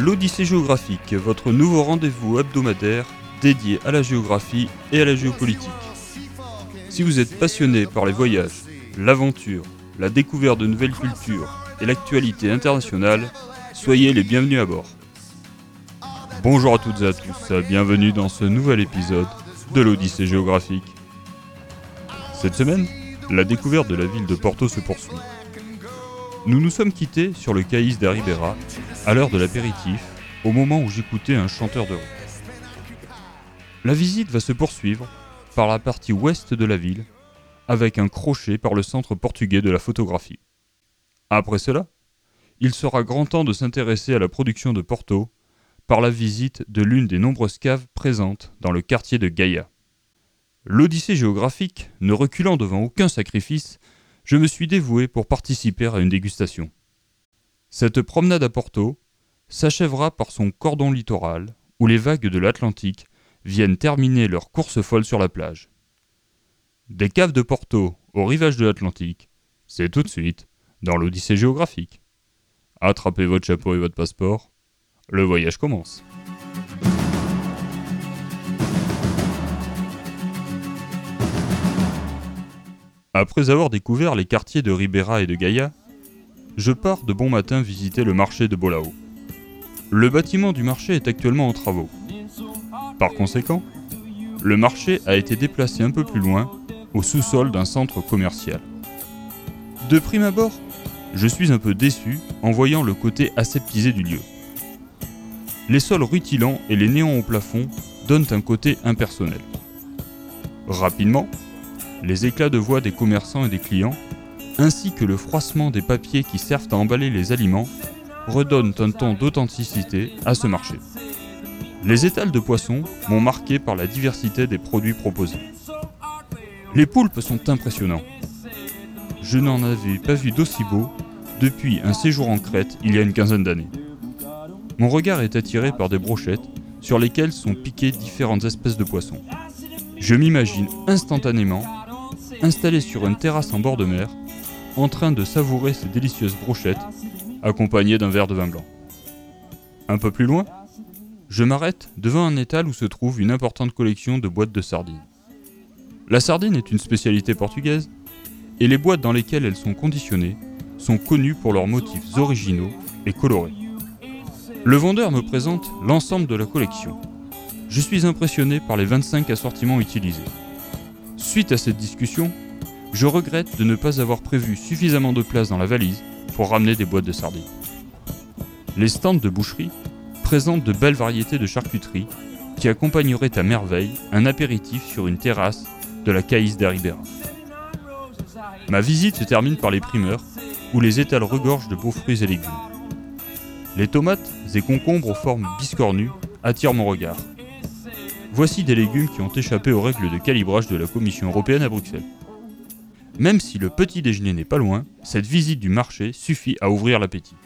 L'Odyssée géographique, votre nouveau rendez-vous hebdomadaire dédié à la géographie et à la géopolitique. Si vous êtes passionné par les voyages, l'aventure, la découverte de nouvelles cultures et l'actualité internationale, soyez les bienvenus à bord. Bonjour à toutes et à tous, bienvenue dans ce nouvel épisode de l'Odyssée géographique. Cette semaine, la découverte de la ville de Porto se poursuit. Nous nous sommes quittés sur le Caïs da Ribeira à l'heure de l'apéritif, au moment où j'écoutais un chanteur de rock. La visite va se poursuivre par la partie ouest de la ville, avec un crochet par le centre portugais de la photographie. Après cela, il sera grand temps de s'intéresser à la production de Porto par la visite de l'une des nombreuses caves présentes dans le quartier de Gaia. L'Odyssée géographique, ne reculant devant aucun sacrifice, je me suis dévoué pour participer à une dégustation. Cette promenade à Porto s'achèvera par son cordon littoral, où les vagues de l'Atlantique viennent terminer leur course folle sur la plage. Des caves de Porto au rivage de l'Atlantique, c'est tout de suite dans l'Odyssée géographique. Attrapez votre chapeau et votre passeport, le voyage commence. Après avoir découvert les quartiers de Ribeira et de Gaia, je pars de bon matin visiter le marché de Bolao. Le bâtiment du marché est actuellement en travaux. Par conséquent, le marché a été déplacé un peu plus loin, au sous-sol d'un centre commercial. De prime abord, je suis un peu déçu en voyant le côté aseptisé du lieu. Les sols rutilants et les néons au plafond donnent un côté impersonnel. Rapidement, les éclats de voix des commerçants et des clients, ainsi que le froissement des papiers qui servent à emballer les aliments, redonnent un ton d'authenticité à ce marché. Les étals de poissons m'ont marqué par la diversité des produits proposés. Les poulpes sont impressionnants. Je n'en avais pas vu d'aussi beau depuis un séjour en Crète il y a une quinzaine d'années. Mon regard est attiré par des brochettes sur lesquelles sont piquées différentes espèces de poissons. Je m'imagine instantanément installé sur une terrasse en bord de mer, en train de savourer ces délicieuses brochettes, accompagnées d'un verre de vin blanc. Un peu plus loin, je m'arrête devant un étal où se trouve une importante collection de boîtes de sardines. La sardine est une spécialité portugaise, et les boîtes dans lesquelles elles sont conditionnées sont connues pour leurs motifs originaux et colorés. Le vendeur me présente l'ensemble de la collection. Je suis impressionné par les 25 assortiments utilisés. Suite à cette discussion, je regrette de ne pas avoir prévu suffisamment de place dans la valise pour ramener des boîtes de sardines. Les stands de boucherie présentent de belles variétés de charcuterie qui accompagneraient à merveille un apéritif sur une terrasse de la Caïs da Ribeira. Ma visite se termine par les primeurs, où les étals regorgent de beaux fruits et légumes. Les tomates et concombres aux formes biscornues attirent mon regard. Voici des légumes qui ont échappé aux règles de calibrage de la Commission européenne à Bruxelles. Même si le petit déjeuner n'est pas loin, cette visite du marché suffit à ouvrir l'appétit.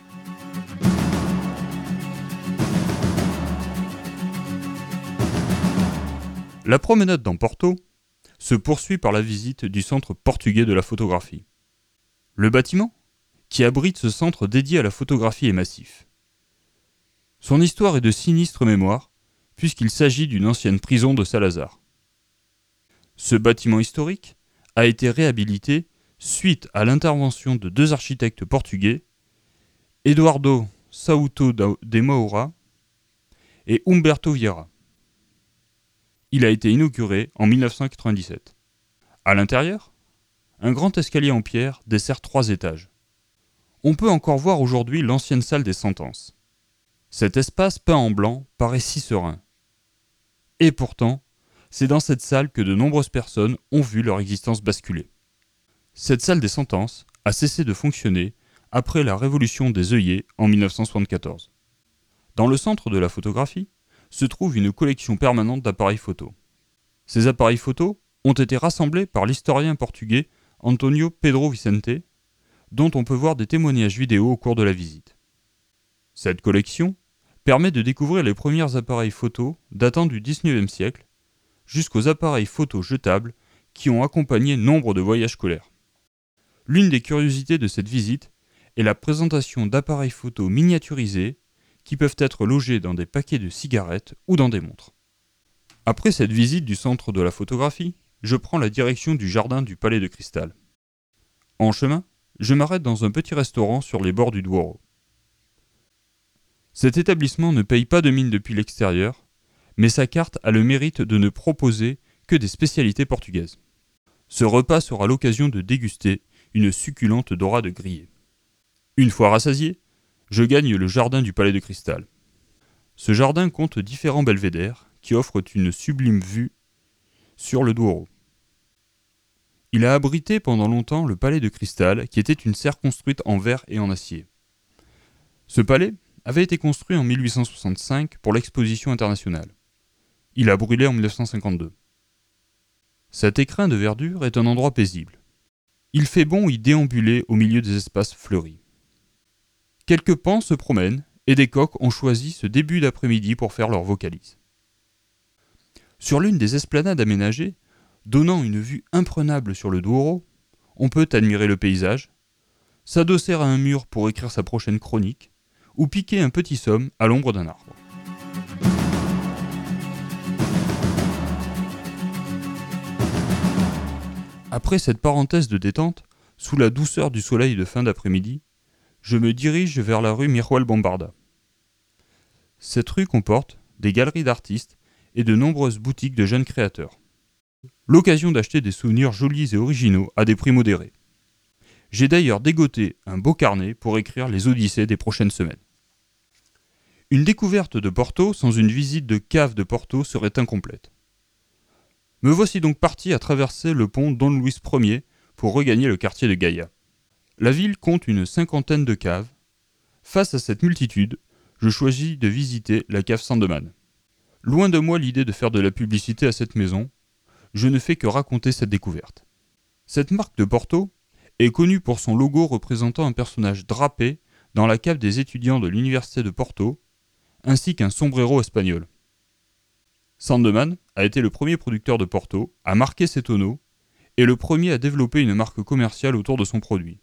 La promenade dans Porto se poursuit par la visite du centre portugais de la photographie. Le bâtiment, qui abrite ce centre dédié à la photographie, est massif. Son histoire est de sinistre mémoire, puisqu'il s'agit d'une ancienne prison de Salazar. Ce bâtiment historique a été réhabilité suite à l'intervention de deux architectes portugais, Eduardo Souto de Moura et Humberto Vieira. Il a été inauguré en 1997. À l'intérieur, un grand escalier en pierre dessert 3 étages. On peut encore voir aujourd'hui l'ancienne salle des sentences. Cet espace peint en blanc paraît si serein. Et pourtant, c'est dans cette salle que de nombreuses personnes ont vu leur existence basculer. Cette salle des sentences a cessé de fonctionner après la révolution des œillets en 1974. Dans le centre de la photographie se trouve une collection permanente d'appareils photo. Ces appareils photo ont été rassemblés par l'historien portugais Antonio Pedro Vicente, dont on peut voir des témoignages vidéo au cours de la visite. Cette collection permet de découvrir les premiers appareils photo datant du XIXe siècle, jusqu'aux appareils photo jetables qui ont accompagné nombre de voyages scolaires. L'une des curiosités de cette visite est la présentation d'appareils photo miniaturisés qui peuvent être logés dans des paquets de cigarettes ou dans des montres. Après cette visite du centre de la photographie, je prends la direction du jardin du Palais de Cristal. En chemin, je m'arrête dans un petit restaurant sur les bords du Douro. Cet établissement ne paye pas de mine depuis l'extérieur, mais sa carte a le mérite de ne proposer que des spécialités portugaises. Ce repas sera l'occasion de déguster une succulente dorade grillée. Une fois rassasié, je gagne le jardin du Palais de Cristal. Ce jardin compte différents belvédères qui offrent une sublime vue sur le Douro. Il a abrité pendant longtemps le Palais de Cristal, qui était une serre construite en verre et en acier. Ce palais avait été construit en 1865 pour l'exposition internationale. Il a brûlé en 1952. Cet écrin de verdure est un endroit paisible. Il fait bon y déambuler au milieu des espaces fleuris. Quelques paons se promènent et des coqs ont choisi ce début d'après-midi pour faire leur vocalise. Sur l'une des esplanades aménagées, donnant une vue imprenable sur le Douro, on peut admirer le paysage, s'adosser à un mur pour écrire sa prochaine chronique, ou piquer un petit somme à l'ombre d'un arbre. Après cette parenthèse de détente, sous la douceur du soleil de fin d'après-midi, je me dirige vers la rue Miruel Bombarda. Cette rue comporte des galeries d'artistes et de nombreuses boutiques de jeunes créateurs. L'occasion d'acheter des souvenirs jolis et originaux à des prix modérés. J'ai d'ailleurs dégoté un beau carnet pour écrire les odyssées des prochaines semaines. Une découverte de Porto sans une visite de cave de Porto serait incomplète. Me voici donc parti à traverser le pont Don Luis Ier pour regagner le quartier de Gaia. La ville compte une cinquantaine de caves. Face à cette multitude, je choisis de visiter la cave Sandeman. Loin de moi l'idée de faire de la publicité à cette maison, je ne fais que raconter cette découverte. Cette marque de Porto est connue pour son logo représentant un personnage drapé dans la cave des étudiants de l'université de Porto, ainsi qu'un sombrero espagnol. Sandeman a été le premier producteur de Porto à marquer ses tonneaux et le premier à développer une marque commerciale autour de son produit.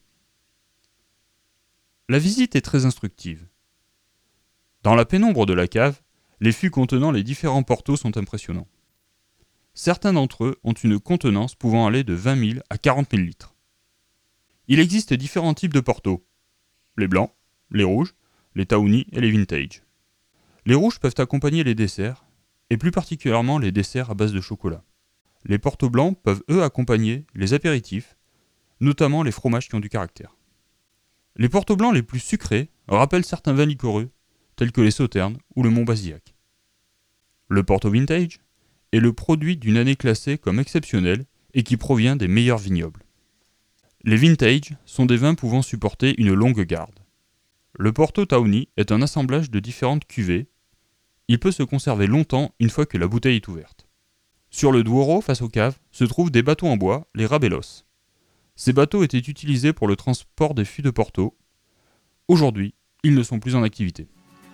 La visite est très instructive. Dans la pénombre de la cave, les fûts contenant les différents Portos sont impressionnants. Certains d'entre eux ont une contenance pouvant aller de 20 000 à 40 000 litres. Il existe différents types de Porto. Les blancs, les rouges, les Tawny et les vintage. Les rouges peuvent accompagner les desserts, et plus particulièrement les desserts à base de chocolat. Les Porto blancs peuvent eux accompagner les apéritifs, notamment les fromages qui ont du caractère. Les Porto blancs les plus sucrés rappellent certains vins liquoreux, tels que les Sauternes ou le Montbazillac. Le Porto vintage est le produit d'une année classée comme exceptionnelle et qui provient des meilleurs vignobles. Les vintage sont des vins pouvant supporter une longue garde. Le Porto Tawny est un assemblage de différentes cuvées. Il peut se conserver longtemps une fois que la bouteille est ouverte. Sur le Douro, face aux caves, se trouvent des bateaux en bois, les rabelos. Ces bateaux étaient utilisés pour le transport des fûts de Porto. Aujourd'hui, ils ne sont plus en activité.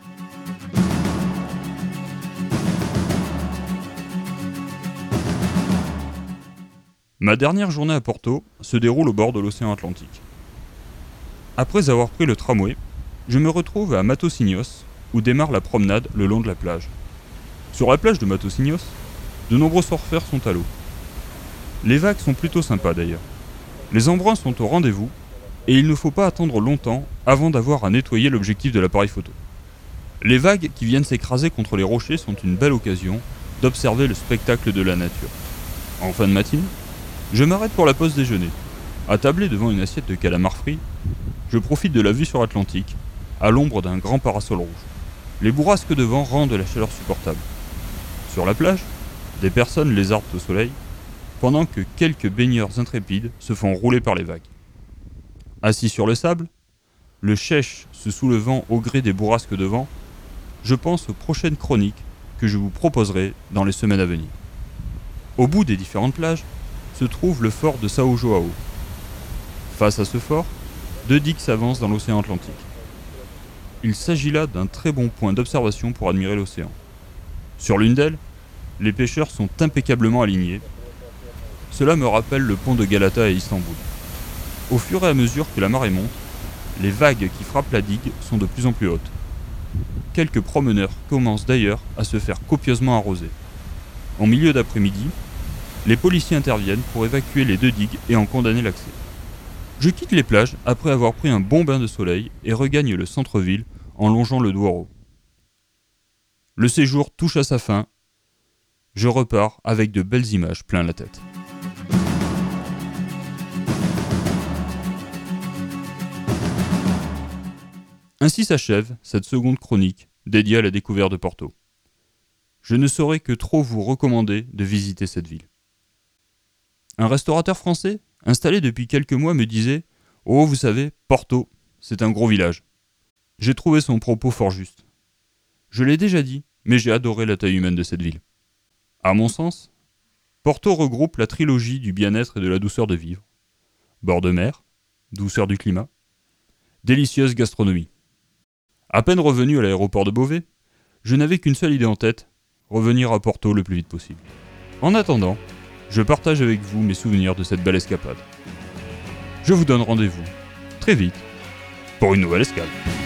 Ma dernière journée à Porto se déroule au bord de l'océan Atlantique. Après avoir pris le tramway, je me retrouve à Matosinhos, où démarre la promenade le long de la plage. Sur la plage de Matosinhos, de nombreux surfeurs sont à l'eau. Les vagues sont plutôt sympas d'ailleurs. Les embruns sont au rendez-vous et il ne faut pas attendre longtemps avant d'avoir à nettoyer l'objectif de l'appareil photo. Les vagues qui viennent s'écraser contre les rochers sont une belle occasion d'observer le spectacle de la nature. En fin de matinée, je m'arrête pour la pause déjeuner. Attablé devant une assiette de calamars frits, je profite de la vue sur l'Atlantique, à l'ombre d'un grand parasol rouge. Les bourrasques de vent rendent la chaleur supportable. Sur la plage, des personnes lézardent au soleil, pendant que quelques baigneurs intrépides se font rouler par les vagues. Assis sur le sable, le chèche se soulevant au gré des bourrasques de vent, je pense aux prochaines chroniques que je vous proposerai dans les semaines à venir. Au bout des différentes plages, se trouve le fort de São João. Face à ce fort, deux digues s'avancent dans l'océan Atlantique. Il s'agit là d'un très bon point d'observation pour admirer l'océan. Sur l'une d'elles, les pêcheurs sont impeccablement alignés. Cela me rappelle le pont de Galata à Istanbul. Au fur et à mesure que la marée monte, les vagues qui frappent la digue sont de plus en plus hautes. quelques promeneurs commencent d'ailleurs à se faire copieusement arroser. En milieu d'après-midi, les policiers interviennent pour évacuer les 2 digues et en condamner l'accès. Je quitte les plages après avoir pris un bon bain de soleil et regagne le centre-ville en longeant le Douro. Le séjour touche à sa fin. Je repars avec de belles images plein la tête. Ainsi s'achève cette seconde chronique dédiée à la découverte de Porto. Je ne saurais que trop vous recommander de visiter cette ville. Un restaurateur français, installé depuis quelques mois, me disait « Oh, vous savez, Porto, c'est un gros village ». J'ai trouvé son propos fort juste. Je l'ai déjà dit, mais j'ai adoré la taille humaine de cette ville. À mon sens, Porto regroupe la trilogie du bien-être et de la douceur de vivre. Bord de mer, douceur du climat, délicieuse gastronomie. À peine revenu à l'aéroport de Beauvais, je n'avais qu'une seule idée en tête, revenir à Porto le plus vite possible. En attendant, je partage avec vous mes souvenirs de cette belle escapade. Je vous donne rendez-vous très vite pour une nouvelle escale.